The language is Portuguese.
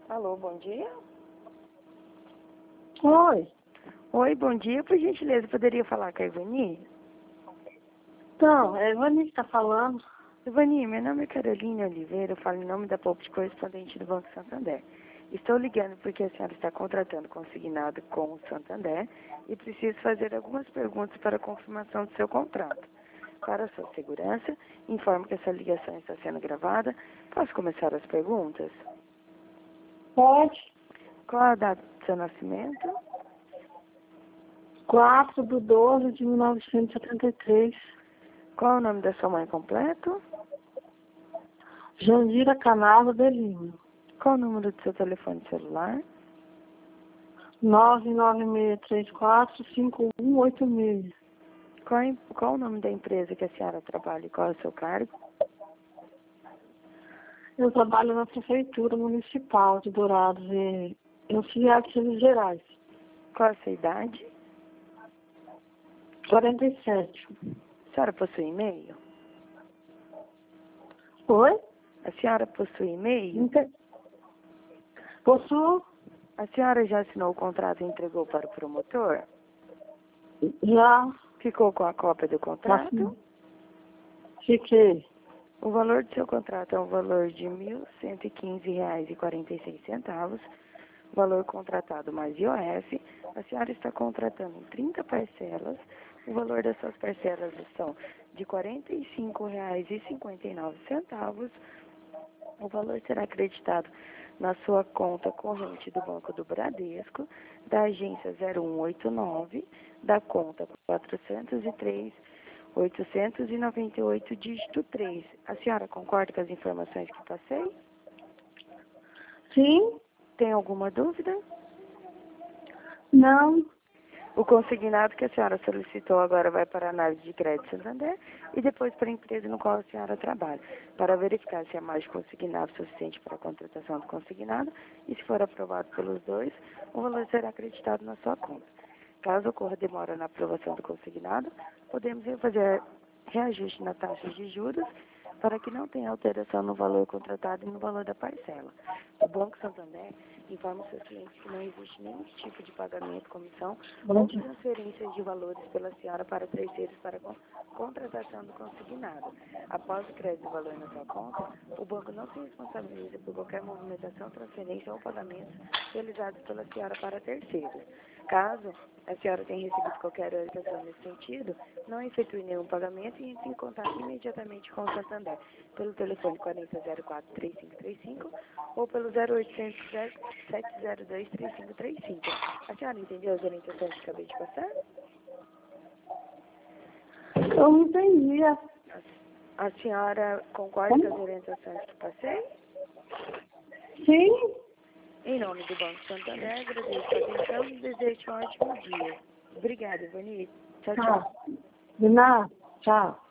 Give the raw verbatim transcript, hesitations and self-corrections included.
Alô, bom dia. Oi. Oi, bom dia. Por gentileza, poderia falar com a Ivani? Então, é a Ivani que está falando. Ivani, meu nome é Carolina Oliveira, eu falo em nome da Poupa de Correspondente do Banco Santander. Estou ligando porque a senhora está contratando consignado com o Santander e preciso fazer algumas perguntas para confirmação do seu contrato. Para sua segurança, informo que essa ligação está sendo gravada. Posso começar as perguntas? Pode. Qual a data do seu nascimento? quatro de doze de mil novecentos e setenta e três. Qual é o nome da sua mãe completo? Jandira Canava de Lima. Qual o número do seu telefone celular? nove nove seis três quatro cinco um oito seis. Qual, é- qual o nome da empresa que a senhora trabalha e qual é o seu cargo? Eu trabalho na Prefeitura Municipal de Dourados, em em auxiliar de serviços gerais. Qual a sua idade? quarenta e sete. A senhora possui e-mail? Oi? A senhora possui e-mail? Inte- Possuo? A senhora já assinou o contrato e entregou para o promotor? Já. Ficou com a cópia do contrato? Assim, fiquei. O valor do seu contrato é um valor de mil cento e quinze reais e quarenta e seis centavos. Valor contratado mais I O F. A senhora está contratando em trinta parcelas. O valor das suas parcelas são de quarenta e cinco reais e cinquenta e nove centavos. O valor será acreditado na sua conta corrente do Banco do Bradesco, da agência zero um oito nove, da conta quatrocentos e três, oitocentos e noventa e oito, dígito três. A senhora concorda com as informações que passei? Sim? Tem alguma dúvida? Não? O consignado que a senhora solicitou agora vai para a análise de crédito Santander e depois para a empresa no qual a senhora trabalha, para verificar se é mais de consignado suficiente para a contratação do consignado e, se for aprovado pelos dois, o valor será acreditado na sua conta. Caso ocorra demora na aprovação do consignado, podemos fazer reajuste na taxa de juros para que não tenha alteração no valor contratado e no valor da parcela. O Banco Santander informa os seus clientes que não existe nenhum tipo de pagamento, comissão ou transferências de valores pela senhora para terceiros para con- contratação do consignado. Após o crédito do valor na sua conta, o banco não se responsabiliza por qualquer movimentação, transferência ou pagamento realizados pela senhora para terceiros. Caso a senhora tenha recebido qualquer orientação nesse sentido, não efetue nenhum pagamento e entre em contato imediatamente com o Santander pelo telefone quarenta zero quatro três cinco três cinco ou pelo zero oitocentos sete zero dois três cinco três cinco. A senhora entendeu as orientações que acabei de passar? Eu não entendia. A senhora concorda com as orientações que passei? Sim? Em nome do Banco Santander, agradeço a atenção e desejo um ótimo dia. Obrigada, Ivani. Tchau, tchau. Tá. De nada. Tchau.